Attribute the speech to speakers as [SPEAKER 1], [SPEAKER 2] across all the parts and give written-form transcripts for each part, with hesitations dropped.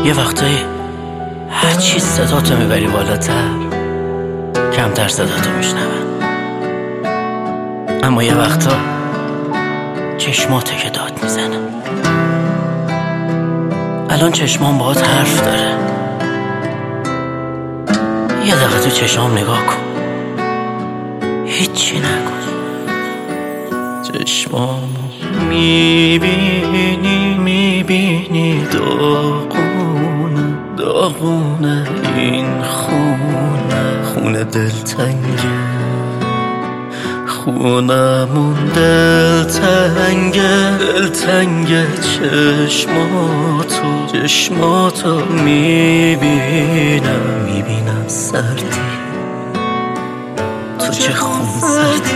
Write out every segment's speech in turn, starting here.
[SPEAKER 1] یه وقتایی هرچی صداتو میبری بالاتر کمتر صداتو میشنون، اما یه وقتا چشماته که داد میزنه. الان چشمام باهات حرف داره، یه دقیقه تو چشمام نگاه کن، هیچی نکن. چشمام میبینی داغونه این خونه دلتنگه، خونمون دلتنگه. چشماتو میبینم سردی تو چه خون سردی.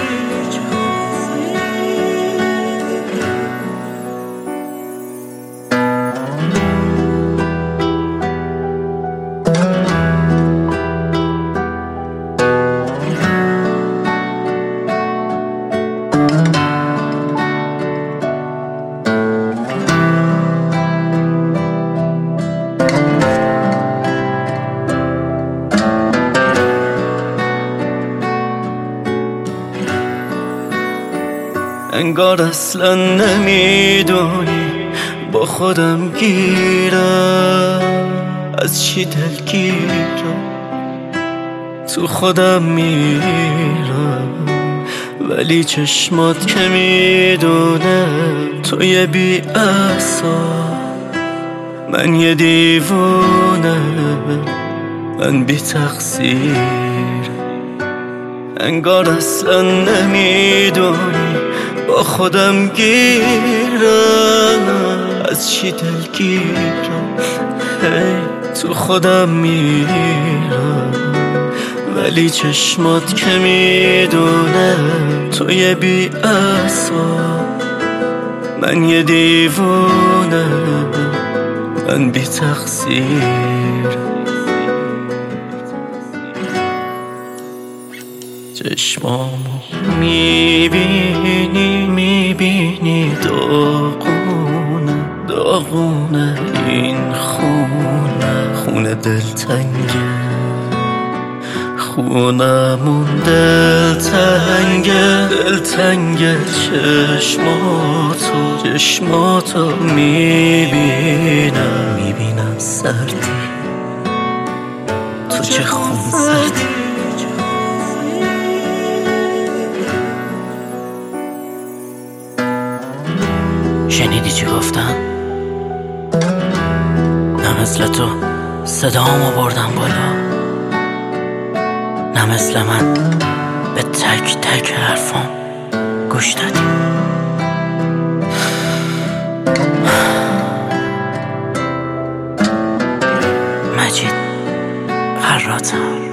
[SPEAKER 1] انگار اصلا نمیدونی با خودم گیرم، از چی دلگیرم تو خودم میرم، ولی چشمات که میدونه تو یه بی اعصاب، من یه دیوونه، من بی تقصیر. انگار اصلا نمیدونی با خودم گیرم، از چی دلگیرم تو خودم میرم، ولی چشمات که میدونه تو یه بی اعصاب، من یه دیوونه، من بی تقصیر. چشمامو میبینی داغونه این خونه دلتنگه، خونمون دلتنگه. چشماتو میبینم سردی تو چه خون سردی. شنیدی چی گفتم؟ نه مثل تو صدامو بردم بالا، نه مثل من به تک تک حرفام گوش دادی. مجید خراطم.